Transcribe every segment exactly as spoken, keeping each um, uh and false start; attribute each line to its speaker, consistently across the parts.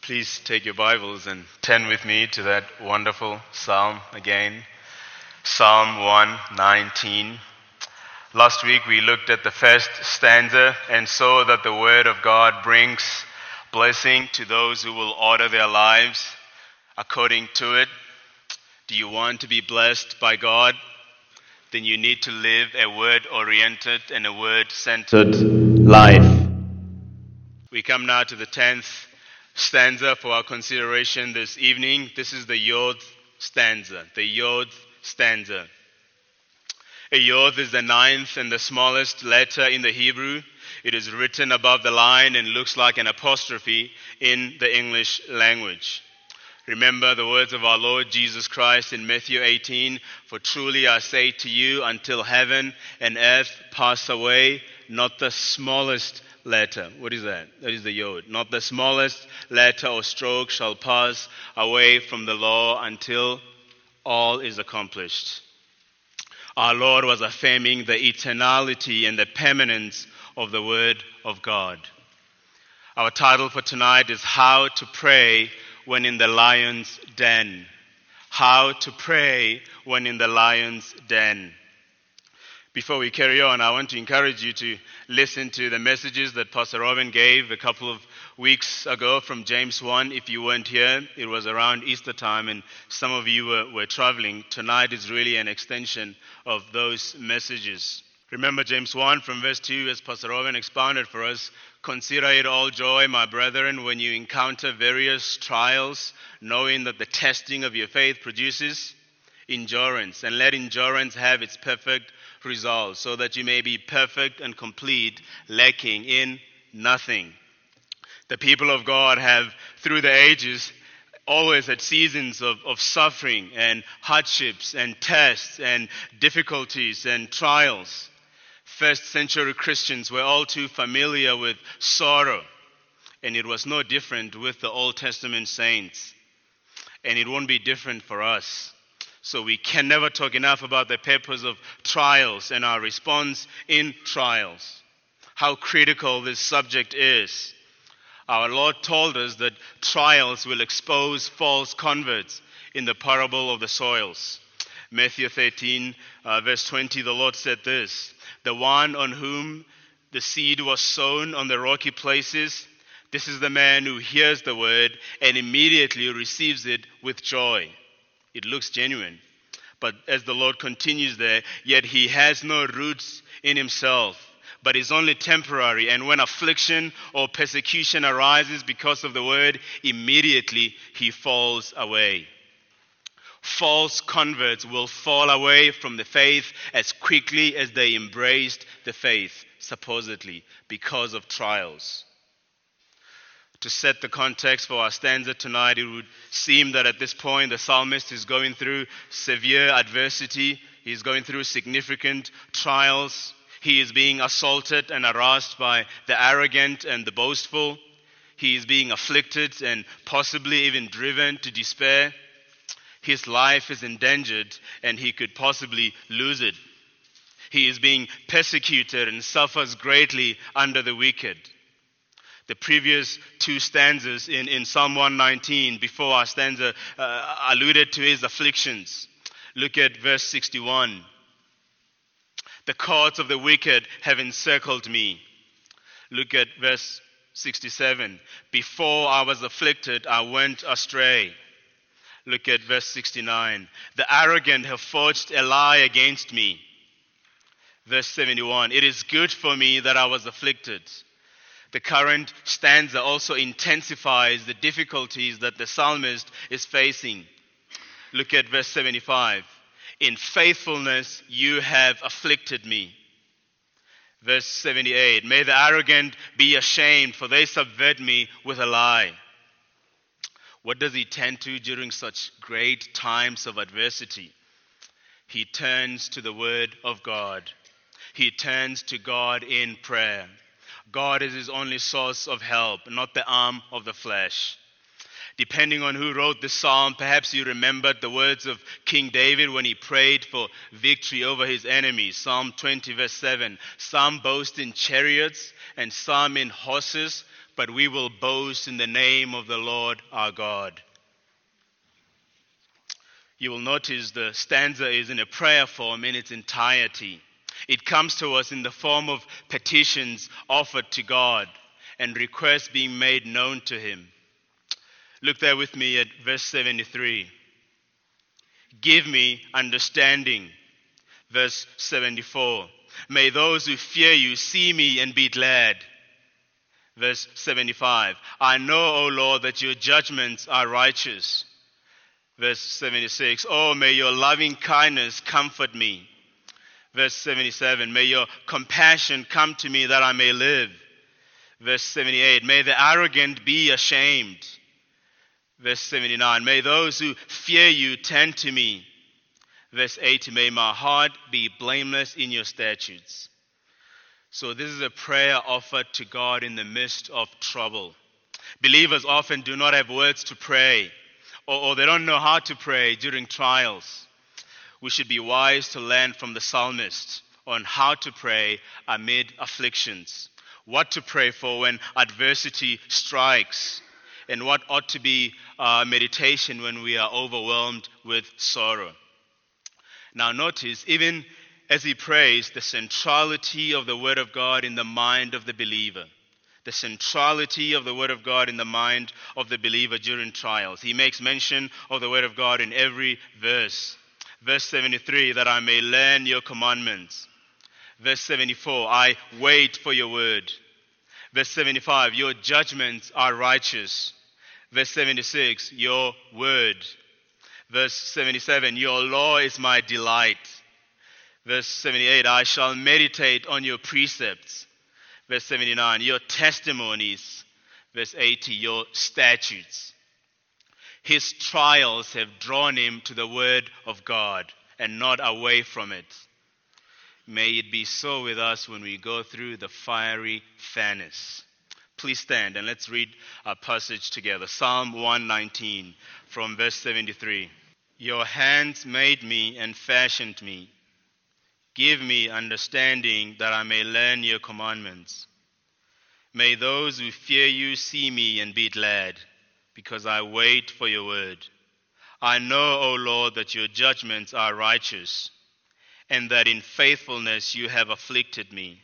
Speaker 1: Please take your Bibles and turn with me to that wonderful psalm again. Psalm one nineteen. Last week we looked at the first stanza and saw that the Word of God brings blessing to those who will order their lives according to it. Do you want to be blessed by God? Then you need to live a word-oriented and a word-centered life. We come now to the tenth stanza for our consideration this evening. This is the Yod stanza. The Yod stanza. A Yod is the ninth and the smallest letter in the Hebrew. It is written above the line and looks like an apostrophe in the English language. Remember the words of our Lord Jesus Christ in Matthew eighteen, "For truly I say to you, until heaven and earth pass away, not the smallest letter." What is that? That is the Yod. "Not the smallest letter or stroke shall pass away from the law until all is accomplished." Our Lord was affirming the eternality and the permanence of the Word of God. Our title for tonight is How to Pray When in the Lion's Den. How to Pray When in the Lion's Den. Before we carry on, I want to encourage you to listen to the messages that Pastor Robin gave a couple of weeks ago from James one. If you weren't here, it was around Easter time and some of you were, were traveling. Tonight is really an extension of those messages. Remember James one from verse two, as Pastor Robin expounded for us, "Consider it all joy, my brethren, when you encounter various trials, knowing that the testing of your faith produces endurance. And let endurance have its perfect result, so that you may be perfect and complete, lacking in nothing." The people of God have, through the ages, always had seasons of, of suffering and hardships and tests and difficulties and trials. First century Christians were all too familiar with sorrow, and it was no different with the Old Testament saints. And it won't be different for us. So we can never talk enough about the purpose of trials and our response in trials. How critical this subject is. Our Lord told us that trials will expose false converts in the parable of the soils. Matthew thirteen, uh, verse twenty, the Lord said this, "The one on whom the seed was sown on the rocky places, this is the man who hears the word and immediately receives it with joy." It looks genuine. But as the Lord continues there, "Yet he has no roots in himself, but is only temporary. And when affliction or persecution arises because of the word, immediately he falls away." False converts will fall away from the faith as quickly as they embraced the faith, supposedly, because of trials. To set the context for our stanza tonight, it would seem that at this point the psalmist is going through severe adversity. He is going through significant trials. He is being assaulted and harassed by the arrogant and the boastful. He is being afflicted and possibly even driven to despair. His life is endangered and he could possibly lose it. He is being persecuted and suffers greatly under the wicked. The previous two stanzas in, in Psalm one nineteen, before our stanza, uh, alluded to his afflictions. Look at verse sixty-one. "The cords of the wicked have encircled me." Look at verse sixty-seven. "Before I was afflicted, I went astray." Look at verse sixty-nine. "The arrogant have forged a lie against me." Verse seventy-one. "It is good for me that I was afflicted." The current stanza also intensifies the difficulties that the psalmist is facing. Look at verse seventy-five. "In faithfulness you have afflicted me." Verse seventy-eight. "May the arrogant be ashamed, for they subvert me with a lie." What does he turn to during such great times of adversity? He turns to the Word of God. He turns to God in prayer. God is his only source of help, not the arm of the flesh. Depending on who wrote the psalm, perhaps you remembered the words of King David when he prayed for victory over his enemies. Psalm twenty verse seven. "Some boast in chariots and some in horses, but we will boast in the name of the Lord our God. You will notice the stanza is in a prayer form in its entirety. It comes to us in the form of petitions offered to God and requests being made known to him. Look there with me at verse seventy-three. Give me understanding. Verse seventy-four. May those who fear you see me and be glad. Verse seventy-five. I know, O Lord, that your judgments are righteous. Verse seventy-six. Oh, may your loving kindness comfort me. Verse seventy-seven. May your compassion come to me that I may live. Verse seventy-eight. May the arrogant be ashamed. Verse seventy-nine. May those who fear you turn to me. Verse eighty. May my heart be blameless in your statutes. So this is a prayer offered to God in the midst of trouble. Believers often do not have words to pray, or, or they don't know how to pray during trials. We should be wise to learn from the psalmist on how to pray amid afflictions, what to pray for when adversity strikes, and what ought to be our meditation when we are overwhelmed with sorrow. Now notice, even as he prays, the centrality of the Word of God in the mind of the believer. The centrality of the Word of God in the mind of the believer during trials. He makes mention of the Word of God in every verse. Verse seventy-three, that I may learn your commandments. Verse seventy-four, I wait for your word. Verse seventy-five, your judgments are righteous. Verse seventy-six, your word. Verse seventy-seven, your law is my delight. Verse seventy-eight, I shall meditate on your precepts. Verse seventy-nine, your testimonies. Verse eighty, your statutes. His trials have drawn him to the word of God and not away from it. May it be so with us when we go through the fiery furnace. Please stand and let's read our passage together. Psalm one nineteen from verse seventy-three. Your hands made me and fashioned me. Give me understanding that I may learn your commandments. May those who fear you see me and be glad, because I wait for your word. I know, O Lord, that your judgments are righteous, and that in faithfulness you have afflicted me.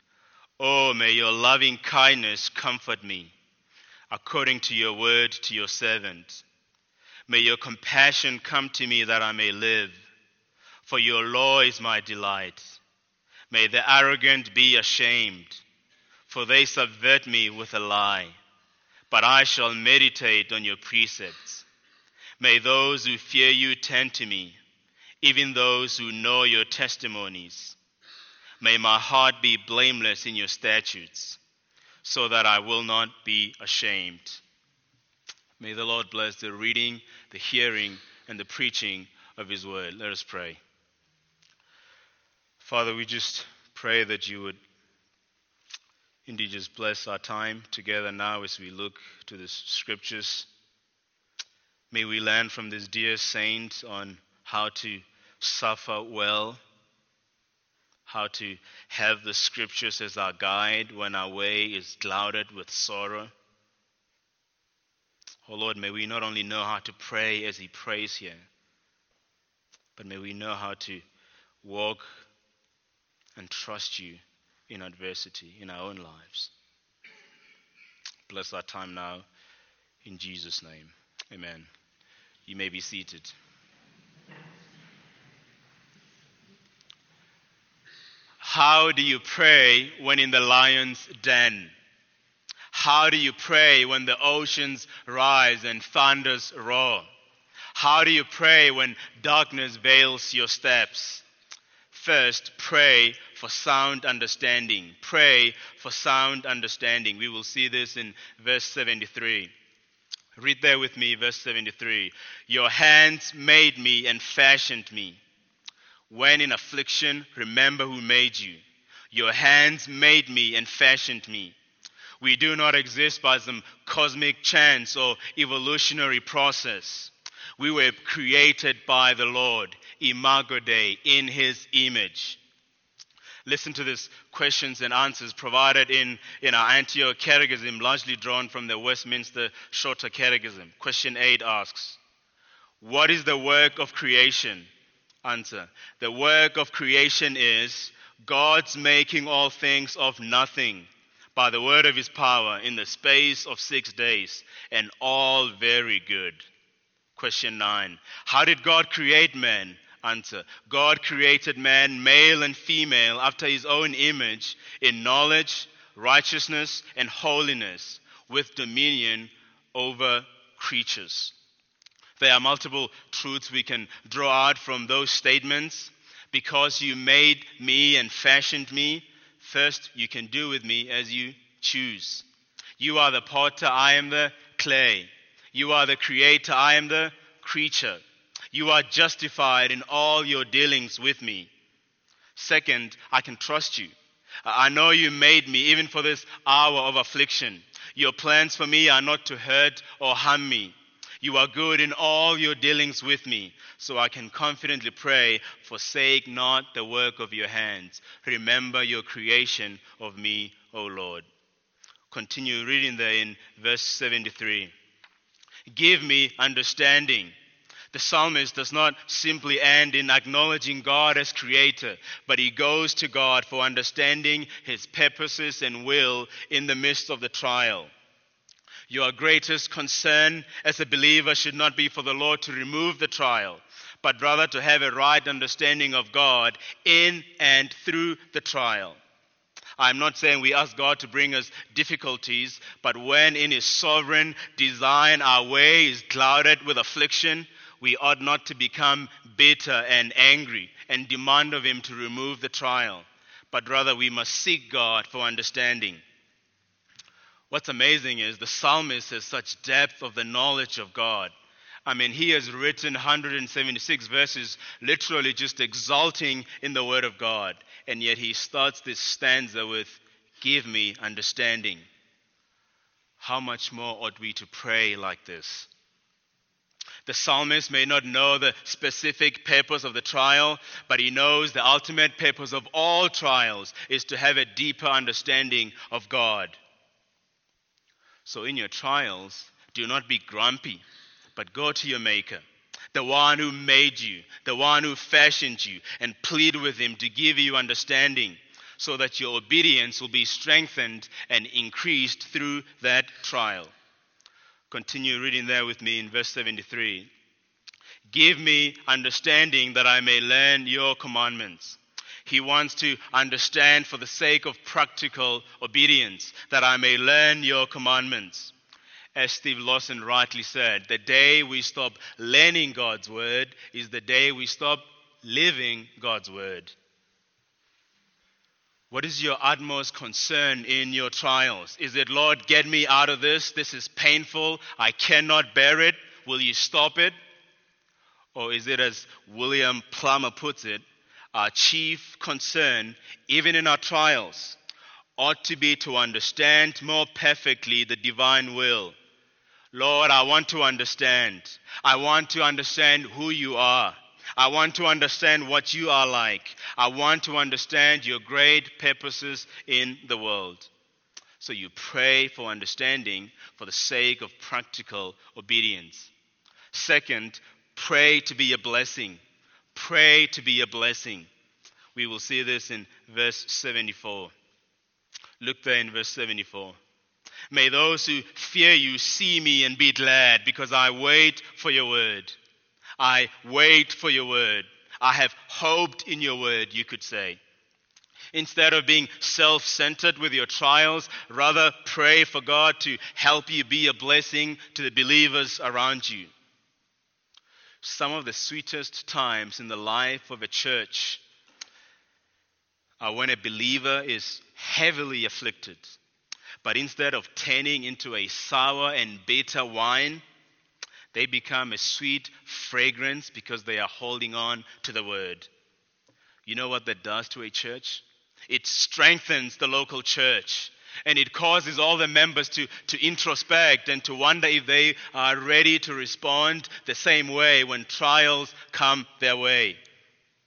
Speaker 1: Oh, may your loving kindness comfort me, according to your word to your servant. May your compassion come to me that I may live, for your law is my delight. May the arrogant be ashamed, for they subvert me with a lie. But I shall meditate on your precepts. May those who fear you turn to me, even those who know your testimonies. May my heart be blameless in your statutes, so that I will not be ashamed. May the Lord bless the reading, the hearing, and the preaching of his word. Let us pray. Father, we just pray that you would indeed just bless our time together now as we look to the scriptures. May we learn from this dear saint on how to suffer well, how to have the scriptures as our guide when our way is clouded with sorrow. Oh Lord, may we not only know how to pray as he prays here, but may we know how to walk and trust you in adversity in our own lives. Bless our time now in Jesus' name. Amen. You may be seated. How do you pray when in the lion's den? How do you pray when the oceans rise and thunders roar? How do you pray when darkness veils your steps? First, pray for sound understanding. Pray for sound understanding. We will see this in verse seventy-three. Read there with me, verse seventy-three. Your hands made me and fashioned me. When in affliction, remember who made you. Your hands made me and fashioned me. We do not exist by some cosmic chance or evolutionary process. We were created by the Lord, Imago Dei, in his image. Listen to these questions and answers provided in, in our Antioch Catechism, largely drawn from the Westminster Shorter Catechism. Question eight asks, what is the work of creation? Answer, the work of creation is God's making all things of nothing by the word of his power in the space of six days, and all very good. Question nine, how did God create man? Answer, God created man, male and female, after his own image, in knowledge, righteousness, and holiness, with dominion over creatures. There are multiple truths we can draw out from those statements. Because you made me and fashioned me, first you can do with me as you choose. You are the potter, I am the clay. You are the creator, I am the creature. You are justified in all your dealings with me. Second, I can trust you. I know you made me even for this hour of affliction. Your plans for me are not to hurt or harm me. You are good in all your dealings with me, so I can confidently pray, forsake not the work of your hands. Remember your creation of me, O Lord. Continue reading there in verse seventy-three. Give me understanding. The psalmist does not simply end in acknowledging God as creator, but he goes to God for understanding his purposes and will in the midst of the trial. Your greatest concern as a believer should not be for the Lord to remove the trial, but rather to have a right understanding of God in and through the trial. I'm not saying we ask God to bring us difficulties, but when in his sovereign design our way is clouded with affliction, we ought not to become bitter and angry and demand of him to remove the trial, but rather we must seek God for understanding. What's amazing is the psalmist has such depth of the knowledge of God. I mean, he has written one hundred seventy-six verses, literally just exalting in the word of God. And yet he starts this stanza with, give me understanding. How much more ought we to pray like this? The psalmist may not know the specific purpose of the trial, but he knows the ultimate purpose of all trials is to have a deeper understanding of God. So in your trials, do not be grumpy, but go to your Maker, the one who made you, the one who fashioned you, and plead with him to give you understanding so that your obedience will be strengthened and increased through that trial. Continue reading there with me in verse seventy-three. Give me understanding that I may learn your commandments. He wants to understand for the sake of practical obedience, that I may learn your commandments. As Steve Lawson rightly said, the day we stop learning God's word is the day we stop living God's word. What is your utmost concern in your trials? Is it, Lord, get me out of this? This is painful. I cannot bear it. Will you stop it? Or is it, as William Plummer puts it, our chief concern, even in our trials, ought to be to understand more perfectly the divine will. Lord, I want to understand. I want to understand who you are. I want to understand what you are like. I want to understand your great purposes in the world. So you pray for understanding for the sake of practical obedience. Second, pray to be a blessing. Pray to be a blessing. We will see this in verse seventy-four. Look there in verse seventy-four. May those who fear you see me and be glad, because I wait for your word. I wait for your word. I have hoped in your word, you could say. Instead of being self-centered with your trials, rather pray for God to help you be a blessing to the believers around you. Some of the sweetest times in the life of a church are when a believer is heavily afflicted. But instead of turning into a sour and bitter wine, they become a sweet fragrance because they are holding on to the word. You know what that does to a church? It strengthens the local church. And it causes all the members to, to introspect and to wonder if they are ready to respond the same way when trials come their way.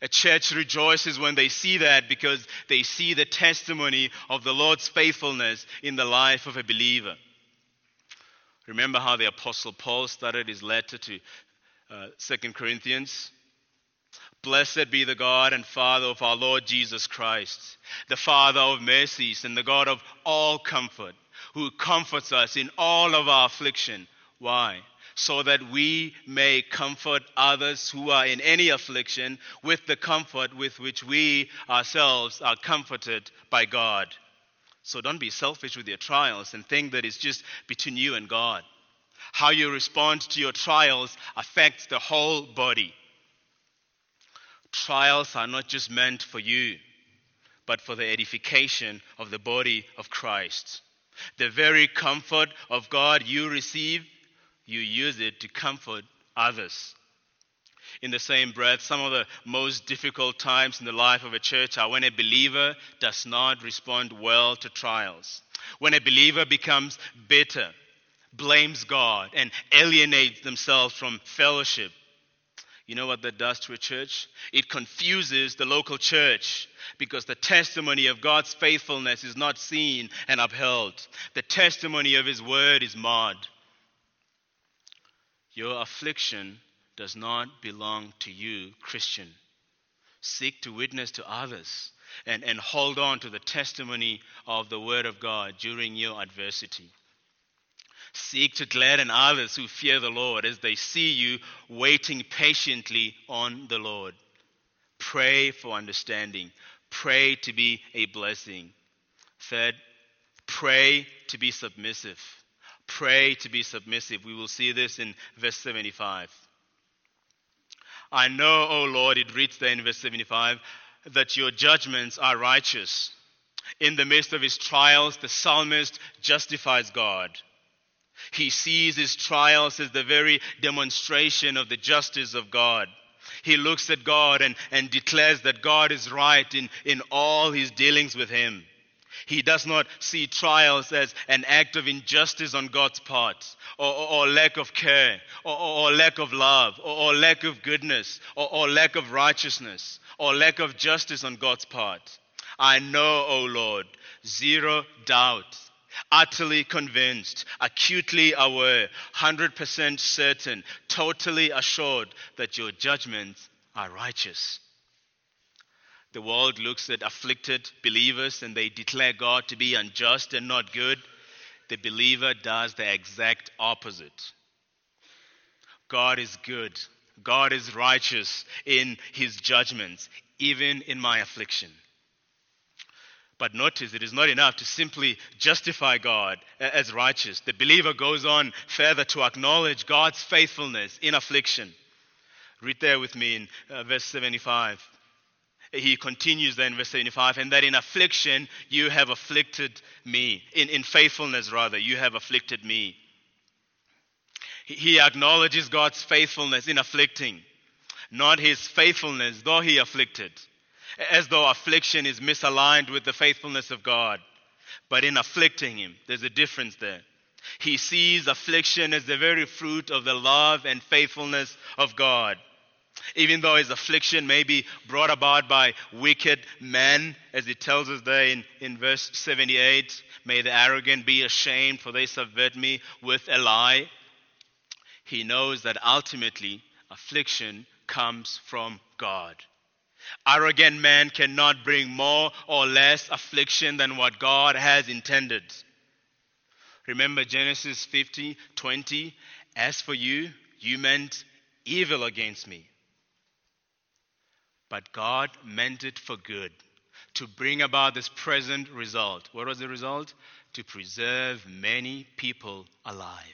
Speaker 1: A church rejoices when they see that because they see the testimony of the Lord's faithfulness in the life of a believer. Remember how the Apostle Paul started his letter to uh, Second Corinthians? Blessed be the God and Father of our Lord Jesus Christ, the Father of mercies and the God of all comfort, who comforts us in all of our affliction. Why? So that we may comfort others who are in any affliction with the comfort with which we ourselves are comforted by God. So don't be selfish with your trials and think that it's just between you and God. How you respond to your trials affects the whole body. Trials are not just meant for you, but for the edification of the body of Christ. The very comfort of God you receive, you use it to comfort others. In the same breath, some of the most difficult times in the life of a church are when a believer does not respond well to trials. When a believer becomes bitter, blames God, and alienates themselves from fellowship. You know what that does to a church? It confuses the local church because the testimony of God's faithfulness is not seen and upheld. The testimony of His word is marred. Your affliction does not belong to you, Christian. Seek to witness to others and, and hold on to the testimony of the word of God during your adversity. Seek to gladden others who fear the Lord as they see you waiting patiently on the Lord. Pray for understanding. Pray to be a blessing. Third, pray to be submissive. Pray to be submissive. We will see this in verse seventy-five. I know, O Lord, it reads there in verse seventy-five, that your judgments are righteous. In the midst of his trials, the psalmist justifies God. He sees his trials as the very demonstration of the justice of God. He looks at God and, and declares that God is right in, in all his dealings with him. He does not see trials as an act of injustice on God's part, or, or, or lack of care, or, or, or lack of love, or, or lack of goodness, or, or lack of righteousness, or lack of justice on God's part. I know, O Lord, zero doubt, utterly convinced, acutely aware, one hundred percent certain, totally assured that your judgments are righteous. The world looks at afflicted believers and they declare God to be unjust and not good. The believer does the exact opposite. God is good. God is righteous in his judgments, even in my affliction. But notice, it is not enough to simply justify God as righteous. The believer goes on further to acknowledge God's faithfulness in affliction. Read there with me in uh, verse seventy-five. He continues there in verse seventy-five, and that in affliction you have afflicted me. In, in faithfulness, rather, you have afflicted me. He, he acknowledges God's faithfulness in afflicting, not his faithfulness, though he afflicted. As though affliction is misaligned with the faithfulness of God. But in afflicting him, there's a difference there. He sees affliction as the very fruit of the love and faithfulness of God. Even though his affliction may be brought about by wicked men, as it tells us there in, in verse seventy-eight, may the arrogant be ashamed, for they subvert me with a lie. He knows that ultimately affliction comes from God. Arrogant man cannot bring more or less affliction than what God has intended. Remember Genesis fifty twenty, as for you, you meant evil against me. But God meant it for good, to bring about this present result. What was the result? To preserve many people alive.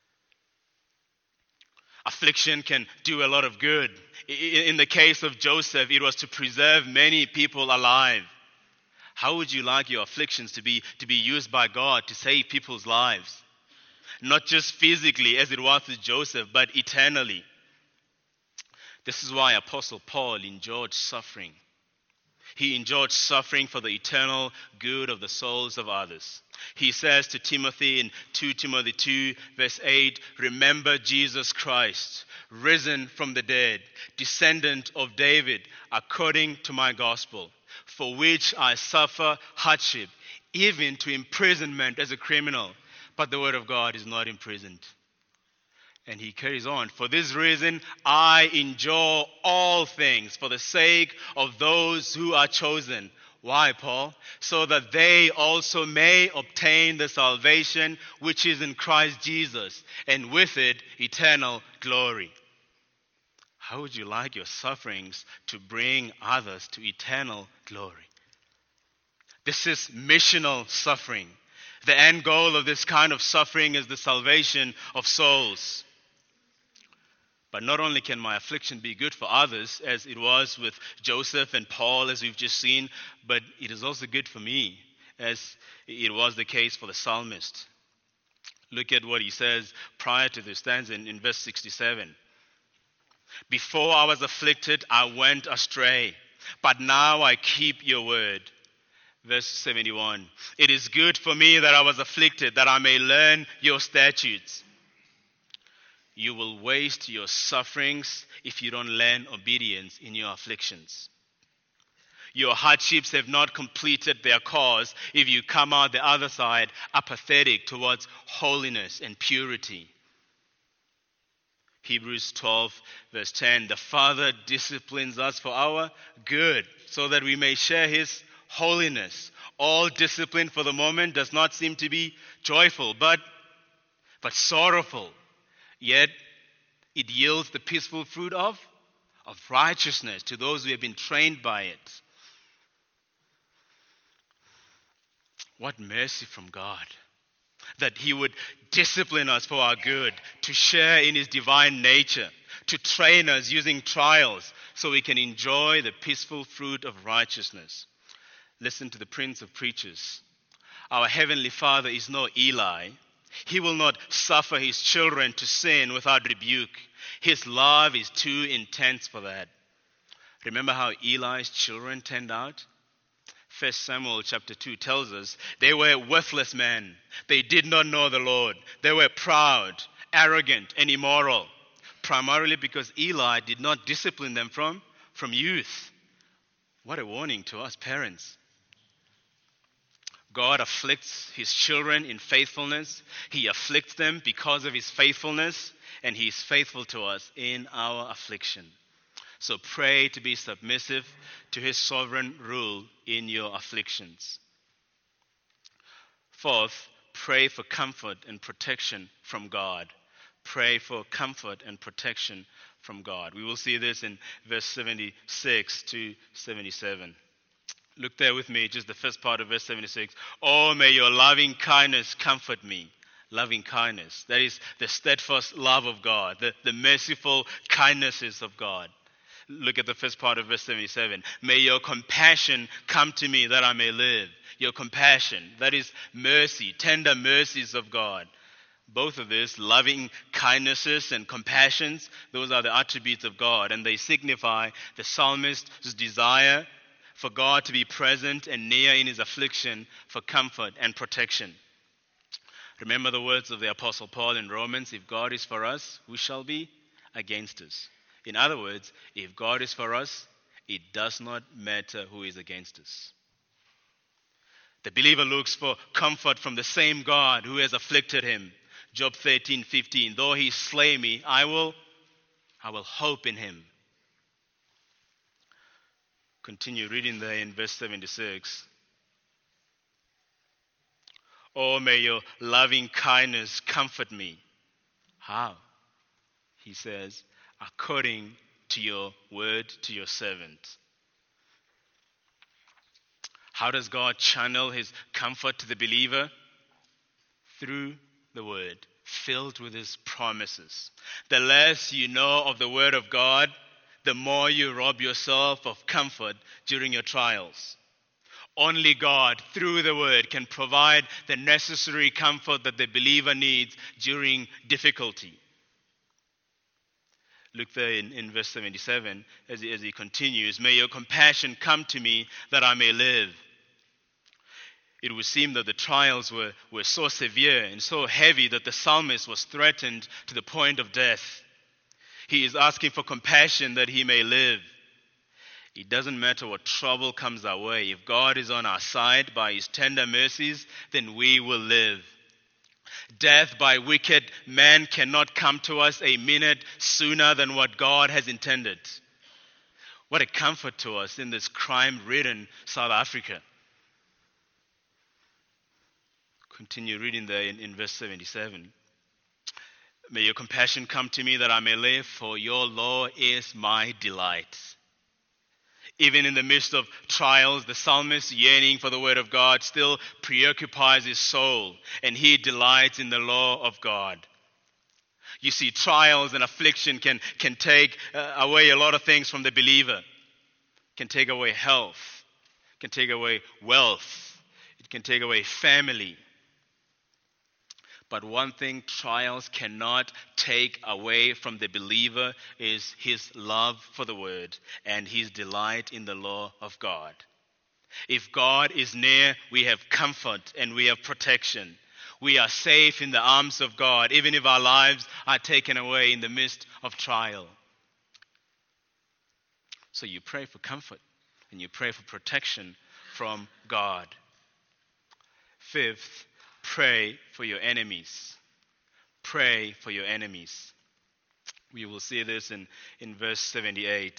Speaker 1: Affliction can do a lot of good. In the case of Joseph, it was to preserve many people alive. How would you like your afflictions to be, to be used by God to save people's lives? Not just physically, as it was with Joseph, but eternally. This is why Apostle Paul endured suffering. He endured suffering for the eternal good of the souls of others. He says to Timothy in Second Timothy two, verse eight, remember Jesus Christ, risen from the dead, descendant of David, according to my gospel, for which I suffer hardship, even to imprisonment as a criminal. But the word of God is not imprisoned. And he carries on, for this reason I endure all things for the sake of those who are chosen. Why, Paul? So that they also may obtain the salvation which is in Christ Jesus, and with it eternal glory. How would you like your sufferings to bring others to eternal glory? This is missional suffering. The end goal of this kind of suffering is the salvation of souls. But not only can my affliction be good for others, as it was with Joseph and Paul, as we've just seen, but it is also good for me, as it was the case for the psalmist. Look at what he says prior to this stanza in, in verse sixty-seven. Before I was afflicted, I went astray, but now I keep your word. Verse seventy-one. It is good for me that I was afflicted, that I may learn your statutes. You will waste your sufferings if you don't learn obedience in your afflictions. Your hardships have not completed their cause if you come out the other side apathetic towards holiness and purity. Hebrews twelve verse ten, the Father disciplines us for our good, so that we may share his holiness. All discipline for the moment does not seem to be joyful, but, but sorrowful. Yet it yields the peaceful fruit of, of righteousness to those who have been trained by it. What mercy from God, that he would discipline us for our good, to share in his divine nature, to train us using trials so we can enjoy the peaceful fruit of righteousness. Listen to the Prince of Preachers. Our Heavenly Father is no Eli. He will not suffer his children to sin without rebuke. His love is too intense for that. Remember how Eli's children turned out? First Samuel chapter two tells us they were worthless men. They did not know the Lord. They were proud, arrogant, and immoral, primarily because Eli did not discipline them from, from youth. What a warning to us parents. God afflicts his children in faithfulness. He afflicts them because of his faithfulness, and he is faithful to us in our affliction. So pray to be submissive to his sovereign rule in your afflictions. Fourth, pray for comfort and protection from God. Pray for comfort and protection from God. We will see this in verse seventy-six to seventy-seven. Look there with me, just the first part of verse seventy-six. Oh, may your loving kindness comfort me. Loving kindness. That is the steadfast love of God, the, the merciful kindnesses of God. Look at the first part of verse seventy-seven. May your compassion come to me that I may live. Your compassion, that is mercy, tender mercies of God. Both of these, loving kindnesses and compassions, those are the attributes of God, and they signify the psalmist's desire for God to be present and near in his affliction for comfort and protection. Remember the words of the Apostle Paul in Romans, if God is for us, who shall be against us? In other words, if God is for us, it does not matter who is against us. The believer looks for comfort from the same God who has afflicted him. Job thirteen fifteen, though he slay me, I will, I will hope in him. Continue reading there in verse seventy-six. Oh, may your loving kindness comfort me. How? He says, according to your word to your servant. How does God channel his comfort to the believer? Through the word, filled with his promises. The less you know of the word of God, the more you rob yourself of comfort during your trials. Only God, through the word, can provide the necessary comfort that the believer needs during difficulty. Look there in, in verse seventy-seven as he, as he continues, may your compassion come to me that I may live. It would seem that the trials were, were so severe and so heavy that the psalmist was threatened to the point of death. He is asking for compassion that he may live. It doesn't matter what trouble comes our way. If God is on our side by his tender mercies, then we will live. Death by wicked men cannot come to us a minute sooner than what God has intended. What a comfort to us in this crime-ridden South Africa. Continue reading there in, in verse seventy-seven. May your compassion come to me that I may live, for your law is my delight. Even in the midst of trials, the psalmist, yearning for the word of God, still preoccupies his soul, and he delights in the law of God. You see, trials and affliction can, can take uh, away a lot of things from the believer. It can take away health. It can take away wealth. It can take away family. But one thing trials cannot take away from the believer is his love for the word and his delight in the law of God. If God is near, we have comfort and we have protection. We are safe in the arms of God, even if our lives are taken away in the midst of trial. So you pray for comfort and you pray for protection from God. Fifth, pray for your enemies. Pray for your enemies. We will see this in, in verse seventy-eight.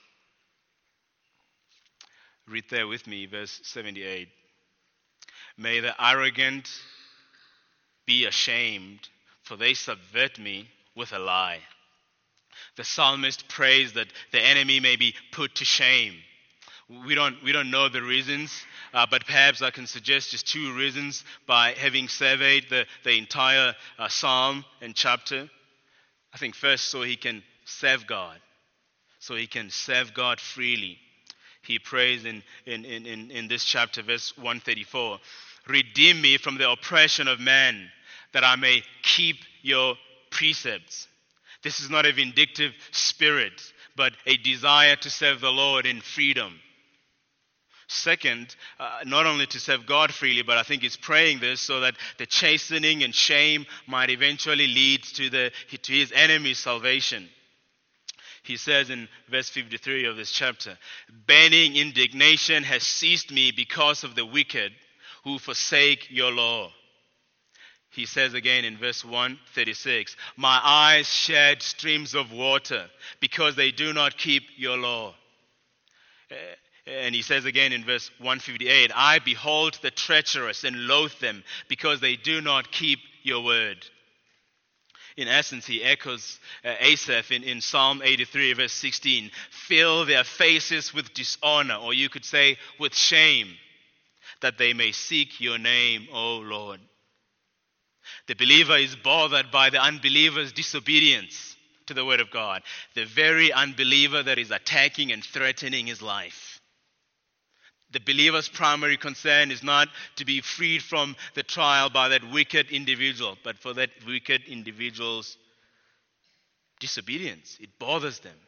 Speaker 1: Read there with me, verse seventy-eight. May the arrogant be ashamed, for they subvert me with a lie. The psalmist prays that the enemy may be put to shame. We don't, we don't know the reasons, uh, but perhaps I can suggest just two reasons by having surveyed the, the entire uh, psalm and chapter. I think first, so he can serve God. So he can serve God freely. He prays in, in, in, in this chapter, verse one thirty-four, redeem me from the oppression of man, that I may keep your precepts. This is not a vindictive spirit, but a desire to serve the Lord in freedom. Second, uh, not only to serve God freely, but I think he's praying this so that the chastening and shame might eventually lead to, the, to his enemy's salvation. He says in verse fifty-three of this chapter, burning indignation has seized me because of the wicked who forsake your law. He says again in verse one thirty-six, my eyes shed streams of water because they do not keep your law. Uh, And he says again in verse one fifty-eight, I behold the treacherous and loathe them because they do not keep your word. In essence, he echoes uh, Asaph in, in Psalm eighty-three, verse sixteen, fill their faces with dishonor, or you could say with shame, that they may seek your name, O Lord. The believer is bothered by the unbeliever's disobedience to the word of God, the very unbeliever that is attacking and threatening his life. The believer's primary concern is not to be freed from the trial by that wicked individual, but for that wicked individual's disobedience. It bothers them.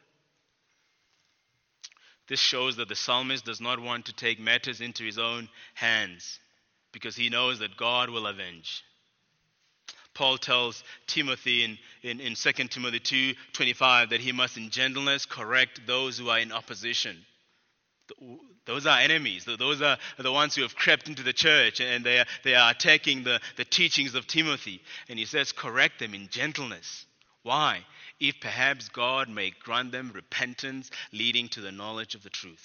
Speaker 1: This shows that the psalmist does not want to take matters into his own hands because he knows that God will avenge. Paul tells Timothy in, in, in Second Timothy two twenty-five that he must in gentleness correct those who are in opposition. Those are enemies. Those are the ones who have crept into the church and they are, they are attacking the, the teachings of Timothy. And he says, correct them in gentleness. Why? If perhaps God may grant them repentance leading to the knowledge of the truth.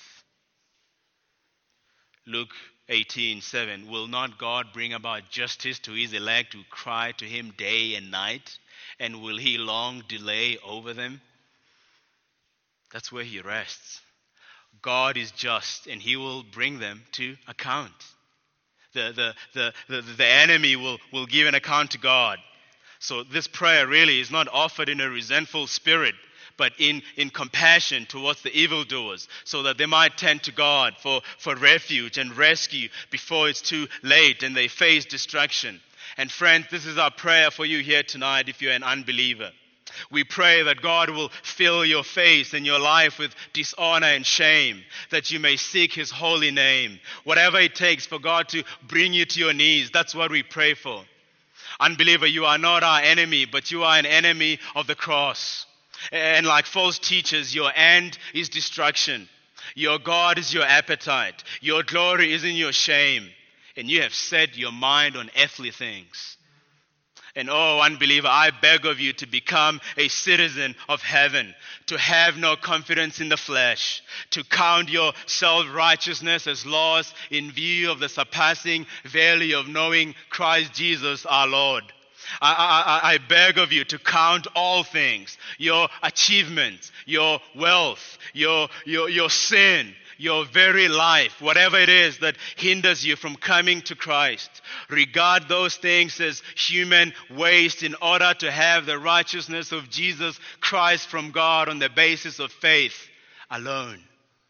Speaker 1: Luke eighteen seven, will not God bring about justice to his elect who cry to him day and night? And will he long delay over them? That's where he rests. God is just and he will bring them to account. The, the, the, the, the enemy will, will give an account to God. So this prayer really is not offered in a resentful spirit, but in, in compassion towards the evildoers, so that they might turn to God for, for refuge and rescue before it's too late and they face destruction. And friends, this is our prayer for you here tonight if you're an unbeliever. We pray that God will fill your face and your life with dishonor and shame, that you may seek his holy name. Whatever it takes for God to bring you to your knees, that's what we pray for. Unbeliever, you are not our enemy, but you are an enemy of the cross. And like false teachers, your end is destruction. Your God is your appetite. Your glory is in your shame. And you have set your mind on earthly things. And oh, unbeliever, I beg of you to become a citizen of heaven, to have no confidence in the flesh, to count your self-righteousness as loss in view of the surpassing value of knowing Christ Jesus our Lord. I, I, I beg of you to count all things, your achievements, your wealth, your, your, your sin, your very life, whatever it is that hinders you from coming to Christ. Regard those things as human waste in order to have the righteousness of Jesus Christ from God on the basis of faith alone.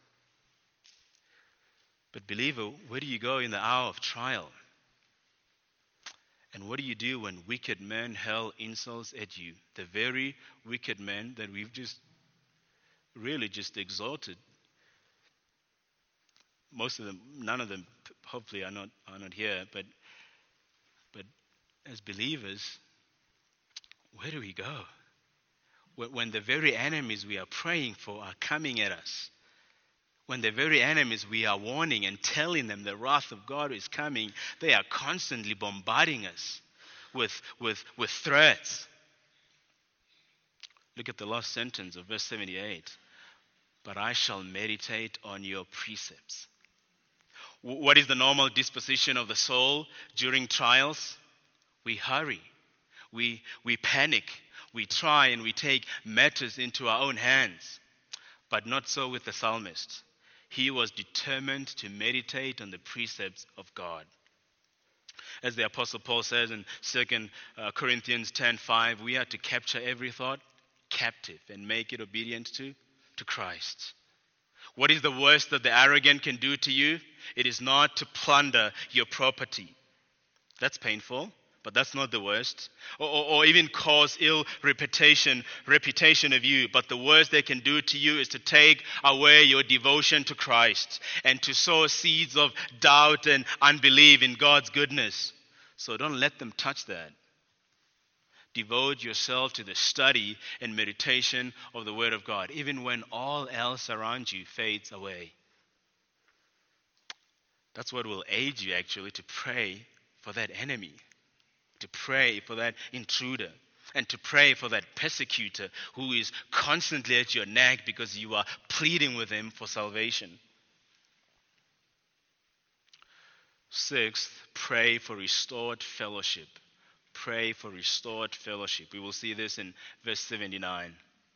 Speaker 1: But believer, where do you go in the hour of trial? And what do you do when wicked men hurl insults at you? The very wicked men that we've just really just exalted. Most of them, none of them, hopefully, are not are not here. But, but as believers, where do we go when, when the very enemies we are praying for are coming at us? When the very enemies we are warning and telling them the wrath of God is coming, they are constantly bombarding us with with with threats. Look at the last sentence of verse seventy-eight. But I shall meditate on your precepts. What is the normal disposition of the soul during trials? We hurry, we, we panic, we try and we take matters into our own hands. But not so with the psalmist. He was determined to meditate on the precepts of God. As the Apostle Paul says in Second Corinthians ten five, we are to capture every thought captive and make it obedient to, to Christ. What is the worst that the arrogant can do to you? It is not to plunder your property. That's painful, but that's not the worst. Or, or, or even cause ill reputation, reputation of you. But the worst they can do to you is to take away your devotion to Christ and to sow seeds of doubt and unbelief in God's goodness. So don't let them touch that. Devote yourself to the study and meditation of the Word of God, even when all else around you fades away. That's what will aid you actually to pray for that enemy, to pray for that intruder, and to pray for that persecutor who is constantly at your neck because you are pleading with him for salvation. Sixth, pray for restored fellowship. Pray for restored fellowship. We will see this in verse seventy-nine.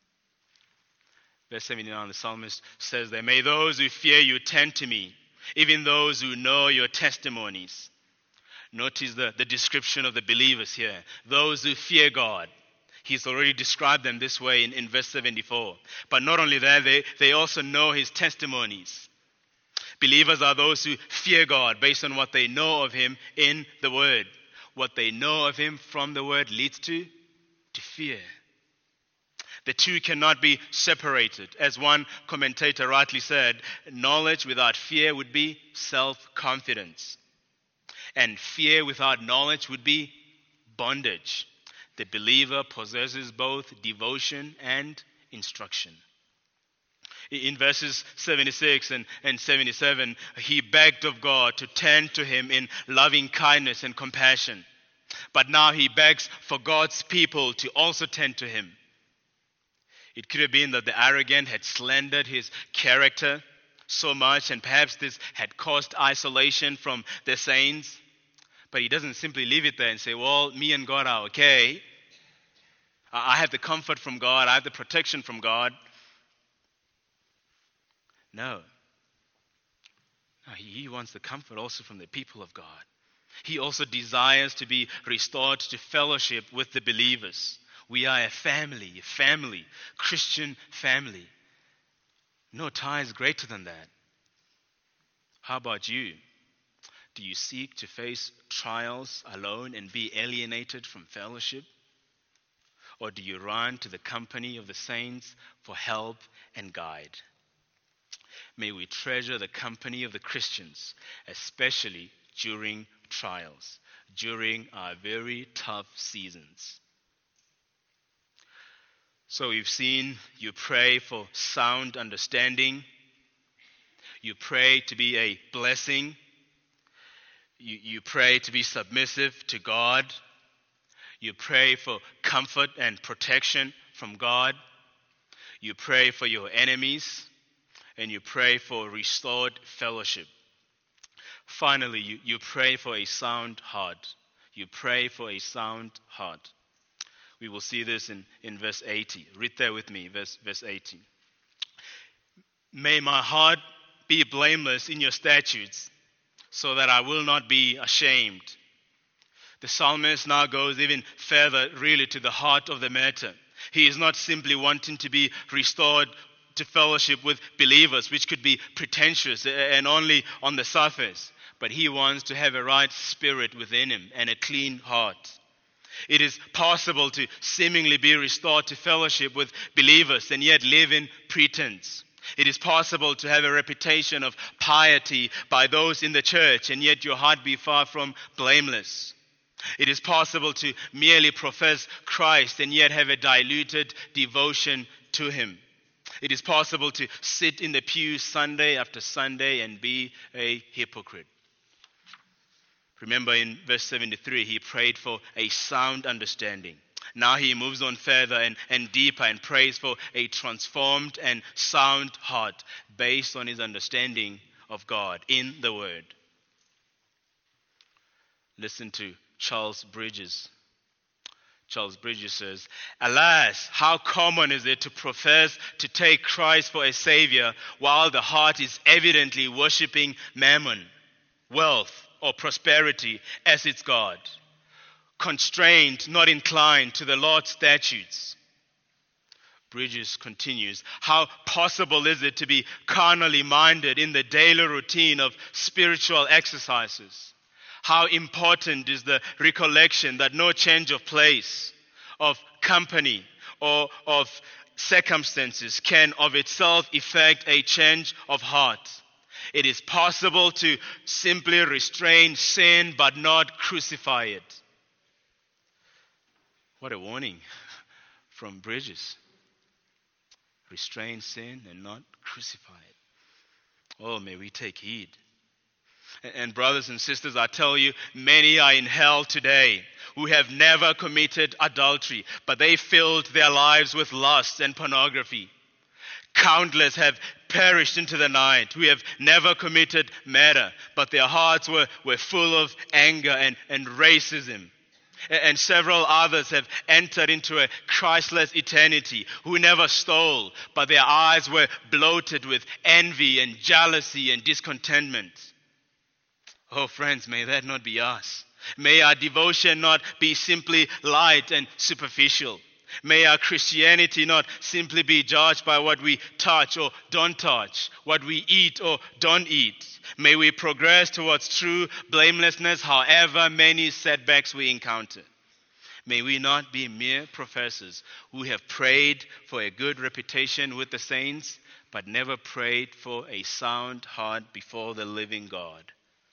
Speaker 1: Verse seventy-nine, the psalmist says there, may those who fear you turn to me, even those who know your testimonies. Notice the, the description of the believers here. Those who fear God. He's already described them this way in, in verse seventy-four. But not only that, they, they also know his testimonies. Believers are those who fear God based on what they know of him in the Word. What they know of him from the Word leads to, to fear. The two cannot be separated. As one commentator rightly said, knowledge without fear would be self-confidence. And fear without knowledge would be bondage. The believer possesses both devotion and instruction. In verses seventy-six and, and seventy-seven, he begged of God to turn to him in loving kindness and compassion. But now he begs for God's people to also turn to him. It could have been that the arrogant had slandered his character so much, and perhaps this had caused isolation from the saints. But he doesn't simply leave it there and say, well, me and God are okay. I have the comfort from God. I have the protection from God. No. No, he wants the comfort also from the people of God. He also desires to be restored to fellowship with the believers. We are a family, a family, Christian family. No tie is greater than that. How about you? Do you seek to face trials alone and be alienated from fellowship? Or do you run to the company of the saints for help and guide? May we treasure the company of the Christians, especially during trials, during our very tough seasons. So we've seen you pray for sound understanding. You pray to be a blessing. You, you pray to be submissive to God. You pray for comfort and protection from God. You pray for your enemies. And you pray for restored fellowship. Finally, you, you pray for a sound heart. You pray for a sound heart. We will see this in, in verse eighty. Read there with me, verse, verse eighty. May my heart be blameless in your statutes, so that I will not be ashamed. The psalmist now goes even further, really, to the heart of the matter. He is not simply wanting to be restored to fellowship with believers, which could be pretentious and only on the surface, but he wants to have a right spirit within him and a clean heart. It is possible to seemingly be restored to fellowship with believers and yet live in pretense. It is possible to have a reputation of piety by those in the church and yet your heart be far from blameless. It is possible to merely profess Christ and yet have a diluted devotion to him. It is possible to sit in the pew Sunday after Sunday and be a hypocrite. Remember in verse seventy-three, he prayed for a sound understanding. Now he moves on further and, and deeper and prays for a transformed and sound heart based on his understanding of God in the Word. Listen to Charles Bridges. Charles Bridges says, "Alas, how common is it to profess to take Christ for a Savior while the heart is evidently worshipping mammon, wealth, or prosperity as its God, constrained, not inclined to the Lord's statutes." Bridges continues, "How possible is it to be carnally minded in the daily routine of spiritual exercises? How important is the recollection that no change of place, of company, or of circumstances can of itself effect a change of heart? It is possible to simply restrain sin but not crucify it." What a warning from Bridges. Restrain sin and not crucify it. Oh, may we take heed. And brothers and sisters, I tell you, many are in hell today who have never committed adultery, but they filled their lives with lust and pornography. Countless have perished into the night who have never committed murder, but their hearts were, were full of anger and, and racism. And several others have entered into a Christless eternity who never stole, but their eyes were bloated with envy and jealousy and discontentment. Oh, friends, may that not be us. May our devotion not be simply light and superficial. May our Christianity not simply be judged by what we touch or don't touch, what we eat or don't eat. May we progress towards true blamelessness, however many setbacks we encounter. May we not be mere professors who have prayed for a good reputation with the saints, but never prayed for a sound heart before the living God.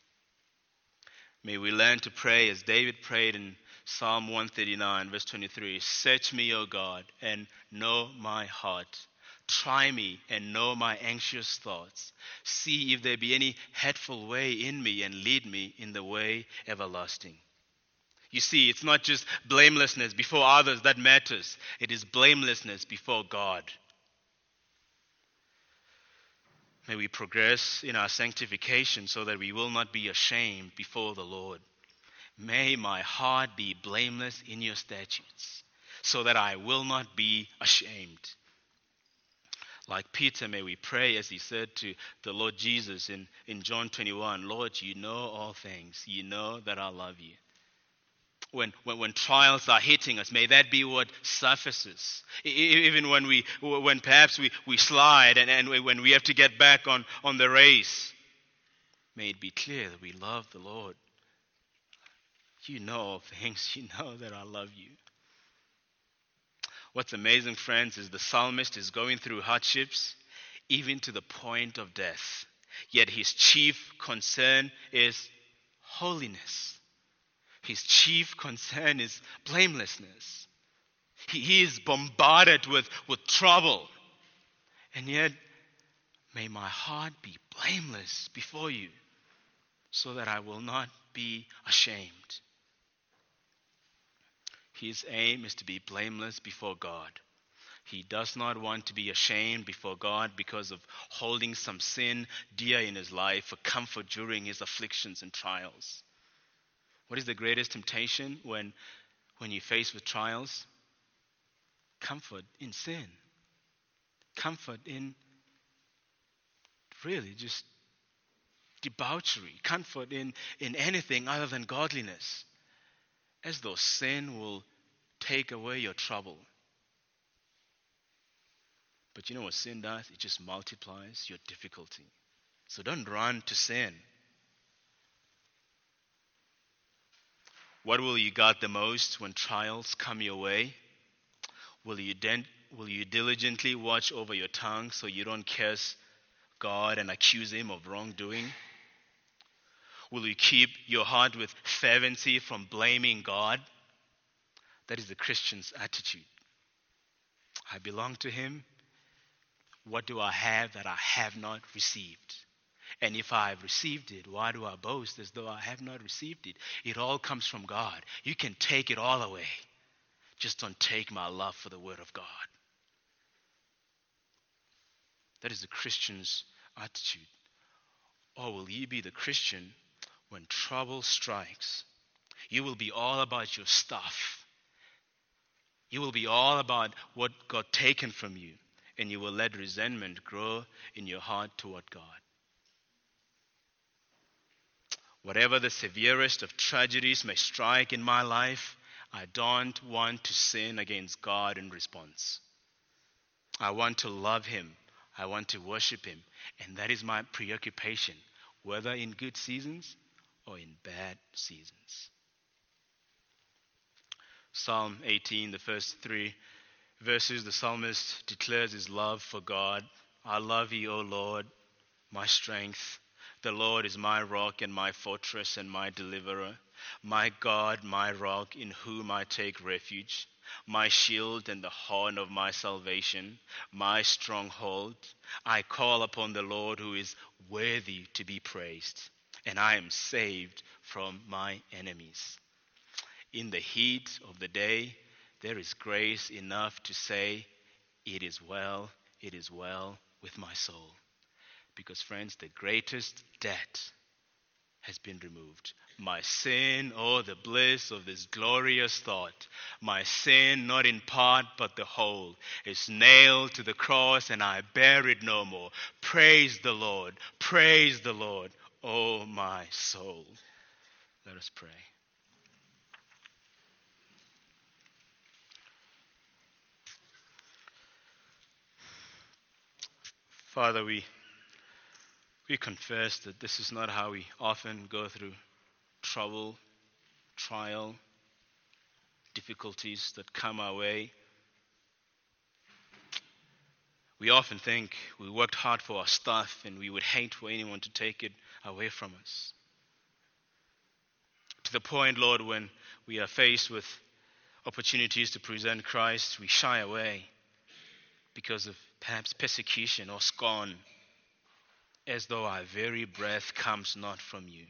Speaker 1: May we learn to pray as David prayed in Psalm one thirty-nine, verse twenty-three. "Search me, O God, and know my heart. Try me and know my anxious thoughts. See if there be any hateful way in me, and lead me in the way everlasting." You see, it's not just blamelessness before others that matters. It is blamelessness before God. May we progress in our sanctification so that we will not be ashamed before the Lord. May my heart be blameless in your statutes, so that I will not be ashamed. Like Peter, may we pray as he said to the Lord Jesus in, in John twenty-one, "Lord, you know all things. You know that I love you." When, when when trials are hitting us, may that be what surfaces. E- Even when we, when perhaps we, we slide and, and when we have to get back on, on the race, may it be clear that we love the Lord. You know all things. You know that I love you. What's amazing, friends, is the psalmist is going through hardships, even to the point of death. Yet his chief concern is holiness. His chief concern is blamelessness. He, he is bombarded with, with trouble. And yet, may my heart be blameless before you, so that I will not be ashamed. His aim is to be blameless before God. He does not want to be ashamed before God because of holding some sin dear in his life for comfort during his afflictions and trials. What is the greatest temptation when, when you're faced with trials? Comfort in sin. Comfort in really just debauchery. Comfort in, in anything other than godliness. As though sin will take away your trouble. But you know what sin does? It just multiplies your difficulty. So don't run to sin. What will you guard the most when trials come your way? Will you, den- will you diligently watch over your tongue so you don't curse God and accuse him of wrongdoing? Will you keep your heart with fervency from blaming God? That is the Christian's attitude. I belong to him. What do I have that I have not received? And if I have received it, why do I boast as though I have not received it? It all comes from God. You can take it all away. Just don't take my love for the Word of God. That is the Christian's attitude. Or will you be the Christian when trouble strikes? You will be all about your stuff. You will be all about what got taken from you. And you will let resentment grow in your heart toward God. Whatever the severest of tragedies may strike in my life, I don't want to sin against God in response. I want to love him. I want to worship him. And that is my preoccupation, whether in good seasons or in bad seasons. Psalm eighteen, the first three verses, the psalmist declares his love for God. I love you, O Lord, my strength. The Lord is my rock and my fortress and my deliverer. My God, my rock, in whom I take refuge. My shield and the horn of my salvation. My stronghold. I call upon the Lord who is worthy to be praised. And I am saved from my enemies. In the heat of the day, there is grace enough to say, it is well, it is well with my soul. Because, friends, the greatest debt has been removed. My sin, oh, the bliss of this glorious thought. My sin, not in part, but the whole, is nailed to the cross, and I bear it no more. Praise the Lord, praise the Lord, oh, my soul. Let us pray. Father, we we confess that this is not how we often go through trouble, trial, difficulties that come our way. We often think we worked hard for our stuff and we would hate for anyone to take it away from us. To the point, Lord, when we are faced with opportunities to present Christ, we shy away because of perhaps persecution or scorn, as though our very breath comes not from you.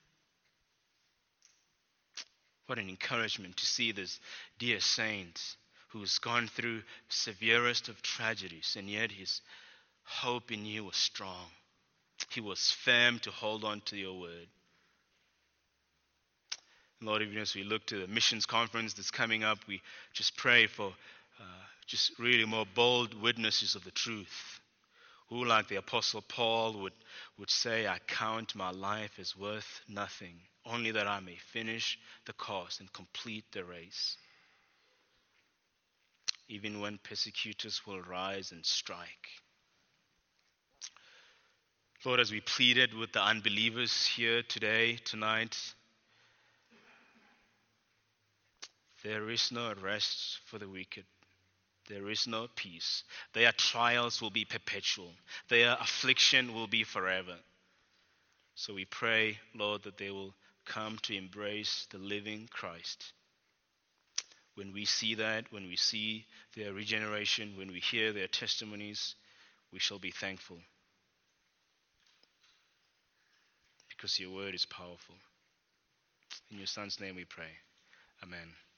Speaker 1: What an encouragement to see this dear saint who has gone through severest of tragedies, and yet his hope in you was strong. He was firm to hold on to your word. Lord, even as we look to the missions conference that's coming up, we just pray for uh, just really more bold witnesses of the truth, who, like the Apostle Paul, would, would say, I count my life as worth nothing, only that I may finish the course and complete the race. Even when persecutors will rise and strike. Lord, as we pleaded with the unbelievers here today, tonight, there is no rest for the wicked. There is no peace. Their trials will be perpetual. Their affliction will be forever. So we pray, Lord, that they will come to embrace the living Christ.
Speaker 2: when we see that, when we see their regeneration, when we hear their testimonies, we shall be thankful. Because your word is powerful. In your Son's name we pray. Amen.